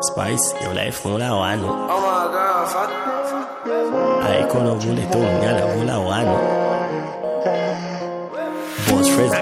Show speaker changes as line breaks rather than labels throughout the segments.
Spice, your life mola wano.
Oh my God, fuck.
I kono vule to nyala vula wano. Boss Fraser.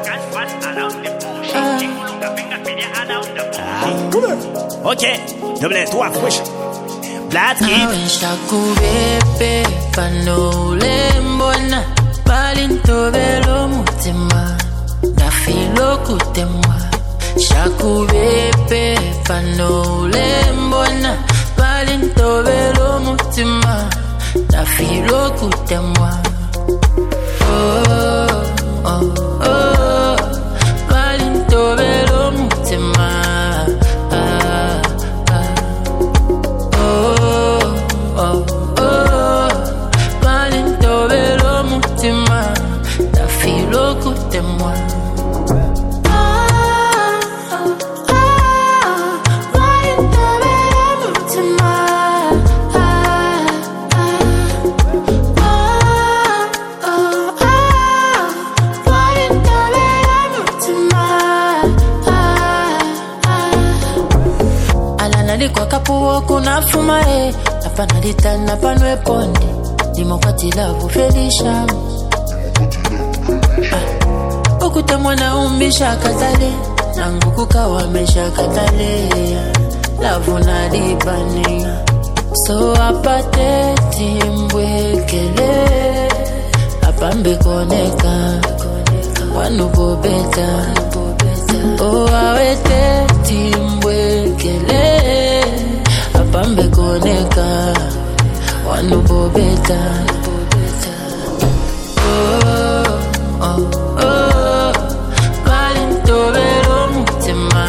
Okay, double two push. Black kid.
Shakubebe panole mbona balinto velo mutima na filo kutemwa. Shakubebe panole mbona balinto velo mutima na filo kutemwa. Oh oh oh balinto velo mutima. Kwa kapuo kuna fumae hapana litana panwe ponde dimokati lavu felisha okuta mwana umbisha katale nangu kukawa mesha katale lavu na libani so apate timbwekele apambe koneka wanu bobeta o awete timbwekele apambe koneka wanu bobeta. Oh oh oh balinto velo mutima.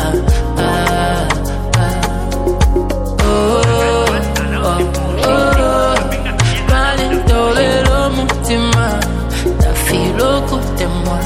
Oh oh oh balinto velo mutima ta filo kutemwa.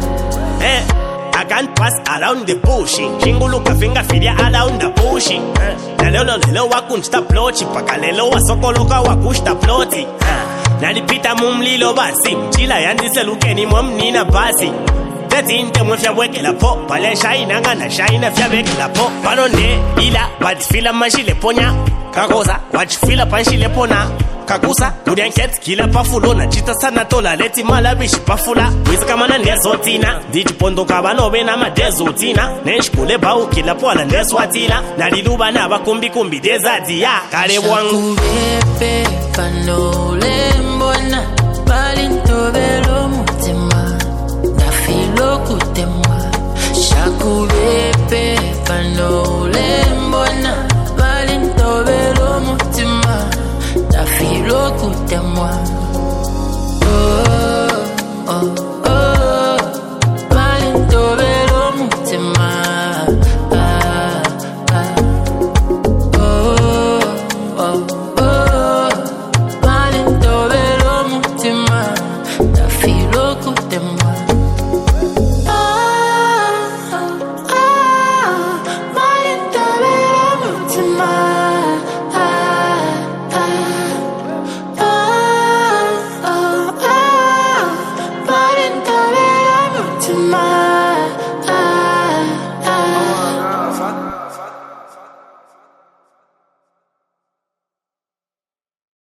I can't pass around the bushing. Shinguluka finger filia around the bushing. Na lelo wakunsta plochi. Paka lelo wasokoloka wakushta ploti. Nalipita mumlilo basi. Mchila yandise lukeni mwamnina basi. Teti inte mwefya weke la po. Pale shaina ngana shaina fya weke la po. Panonde ila watifila manshile ponya. Kakosa wachifila panshile pona. Kakusa, kudianket, kila pafulona. Chita sana tola, leti malabishi pafula. Wisa kamana nezotina. Diji pondo kabano bena madezotina. Nenshkule bau kila poala neswatila. Naliluba na bakumbi kumbi dezadia. Kare wangu
Shakubebe panole mbona balinto velo mutima na filo kutemwa. Shakubebe panole